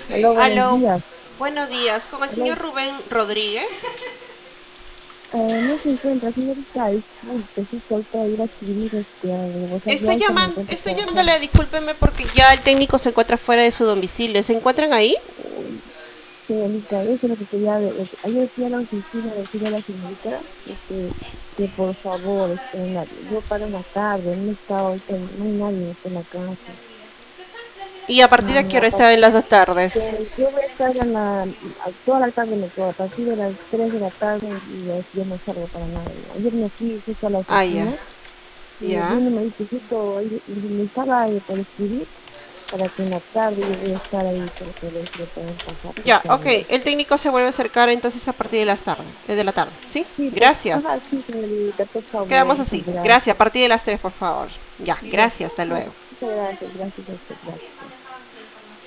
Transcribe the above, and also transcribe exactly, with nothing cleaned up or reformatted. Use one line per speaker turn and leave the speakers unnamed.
Aló, buenos
Aló,
días.
buenos días. Con el
Aló,
señor Rubén Rodríguez.
eh, no se encuentra, señorita. Disculpe, sí, que ahorita ir a escribir este, a- o sea, yo
Estoy
ahorita me
llamando,
encuentro
estoy
trabajando.
llamándole, discúlpeme porque ya el técnico se encuentra fuera de su domicilio. ¿Se encuentran ahí?
Señorita, eso es lo que quería, de- ayer fui a la oficina, decirle a la señorita este, que por favor, este, en la- yo paro en la tarde, no está ahorita, no hay nadie este, en la casa.
¿Y a partir de
Mm,
qué hora
aparte,
está en las dos tardes?
yo voy a estar en la, a toda la tarde, me quedo, a partir de las tres de la tarde y ya, ya no salgo para nada. Ayer me fui justo a la
Ah, ya.
oficina. Y
Ya.
vino y me dice, justo, y- y me estaba eh, por escribir para que en la tarde yo voy a estar ahí para que les le puedan pasar, por
Ya, ok.
favor.
El técnico se vuelve a acercar entonces a partir de las tardes, eh, de la tarde. ¿Sí?
Sí, por, ajá,
Gracias.
sí, señorita, por favor,
Quedamos
muchas
así. Gracias. A
gracias.
partir de las tres, por favor. Ya,
Ya,
gracias. Hasta
ya,
luego.
muchas gracias, gracias a usted, gracias.